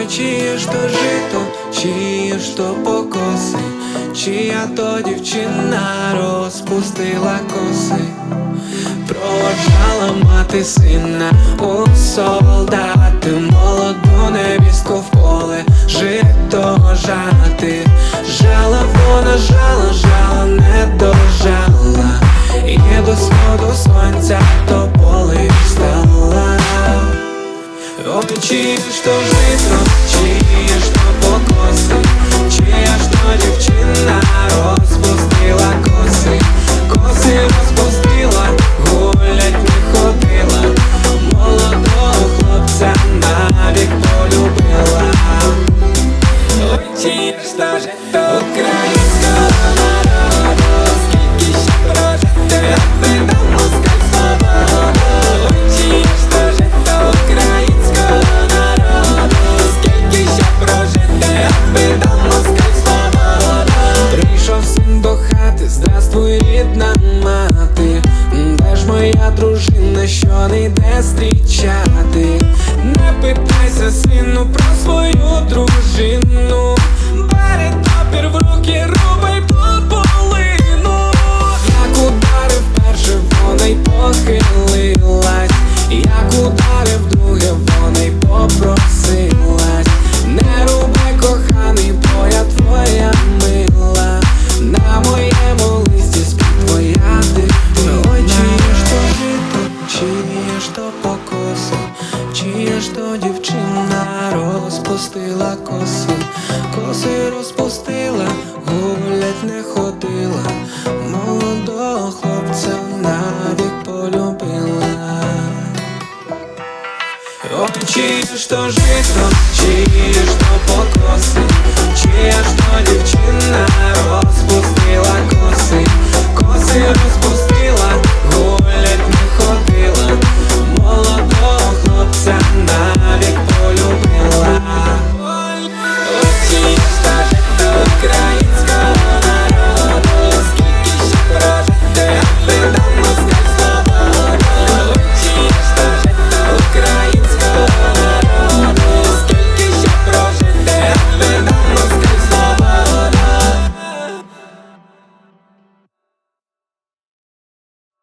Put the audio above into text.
Ой, чиє ж то жито, чиє ж то покоси, чия то дівчина розпустила коси. Проводжала мати сина у солдати, молоду невістку в поле жито жати. Жала вона, жала, не дожала, і до сходу сонця то поле встала. Ой, чиє ж то жито, чиє ж то покоси, чия ж то дівчина розпустила коси. Коси розпустила, гулять не ходила, молодого хлопця навік полюбила. Ой, чиє ж то жито українського народу, скільки ще прожити, аби дав москаль свободу. Ой, чиє ж то жито українського народу, скільки ще прожити, аби дав москаль свободу. Прийшов син до хати, здравствуй, рідна мати, де ж моя дружина, що не йде зустрічати? Не питайся, сину, про свою дружину, бери топір в руки, рубай полину. Як ударив перше, вона й похилилась, як ударив друге, вона й попросилась. Не рубай, коханий, бо я твоя мила, на моєму листі спить твоя дитина. Ой, чиє ж то жито, чиє ж то покоси, чиє ж то дівчина розпустила коси. Коси розпустила, гулять не ходила, молодого хлопця навік полюбила. Ой, чиє ж то жито, чиє ж то покоси, чия ж то